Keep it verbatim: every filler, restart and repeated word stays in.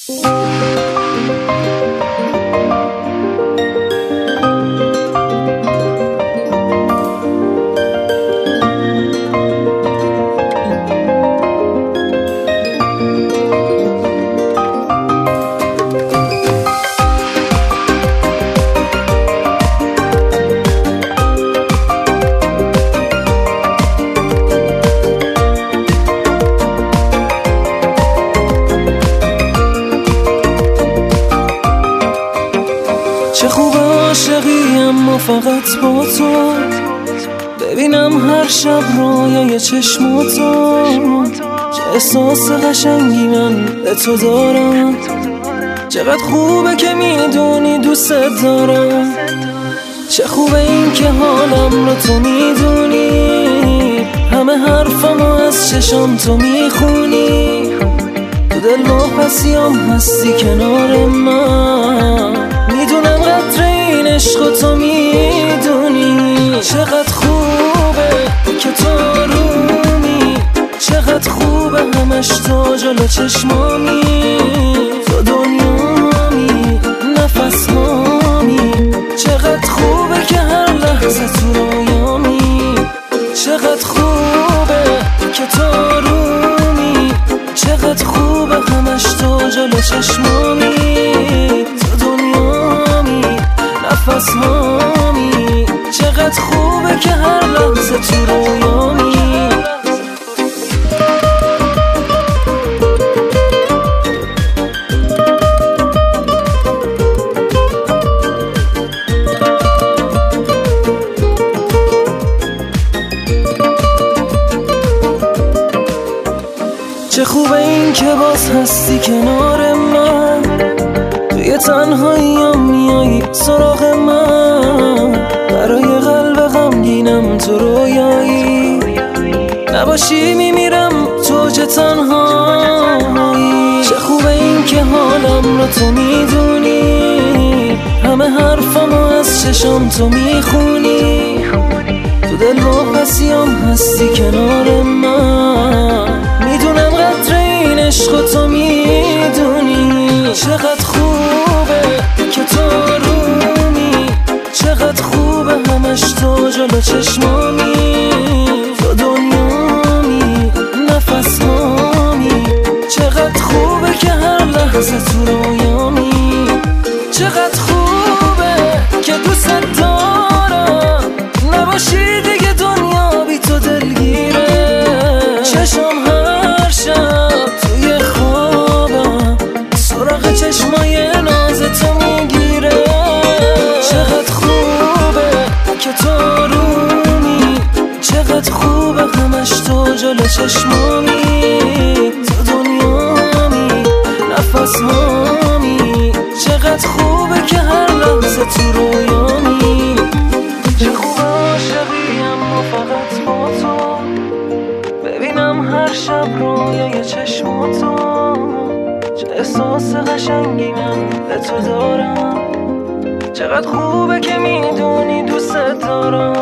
چه خوب عاشقی اما فقط با تو، ببینم هر شب رویای چشماتو. چه احساس قشنگی من به تو دارم، چقدر خوبه که میدونی دوست دارم. چه خوبه این که حالم رو تو میدونی، همه حرفمو از چشام تو میخونی. تو دل واپسیام هستی کنار من، میدونم قدر این عشق تو میدونی. چقدر خوبه که تو رومی، چقدر خوبه همش تو جلو چشمامی. تو دنیامی، نفس هامی، چقدر خوبه که هر لحظه تو رویامی. چقدر خوبه که تو رومی، چقدر خوبه همش تو جلو چشمامی. تو دنیامی، نفس هامی، چقدر خوبه که هر لحظه تو رویامی. چه خوبه این که باز هستی کنار من، توی تنهاییام میایی سراغ من. برای قلب غمگینم تو رویایی، نباشی میمیرم تو اوج تنهایی. چه خوبه این که حالم رو تو میدونی، همه حرفمو از چشام تو میخونی. تو دل واپسیام هستی کنار من، میدونم قدر این عشق تو میدونی. چقدر خوبه که تو رومی، چقدر خوبه همش تو جلو چشمامی. تو دنیامی، نفس هامی، چقدر خوبه که هر لحظه تو رویامی. چقدر خوبه که دوست دارم، نباشی دیگه دنیا بی تو دلگیره. چشم هر شب توی خوابم سراغ چشمای ناز تو میگیره. چقدر خوبه که تو رومی، چقدر خوبه همش تو جلو چشمامی. تو دنیامی، نفس هامی، چقدر خوبه که هر لحظه تو رویامی. چه خوب عاشقی اما فقط با تو، ببینم هر شب رویای چشماتو. چه احساس قشنگی من به تو دارم، چقدر خوبه که میدونی دوست دارم.